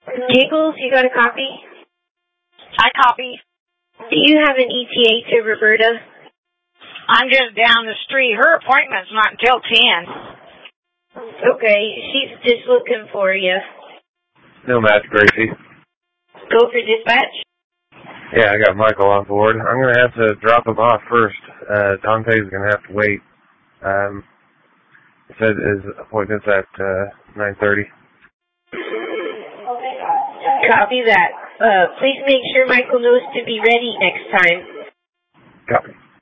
Giggles, you got a copy? I copy. Do you have an ETA to Roberta? I'm just down the street. Her appointment's not until 10. Okay, she's just looking for you. No match, Gracie. Go for dispatch? Yeah, I got Michael on board. I'm going to have to drop him off first. Dante's going to have to wait. He said his appointment's at 9:30. Copy that. Please make sure Michael knows to be ready next time. Copy.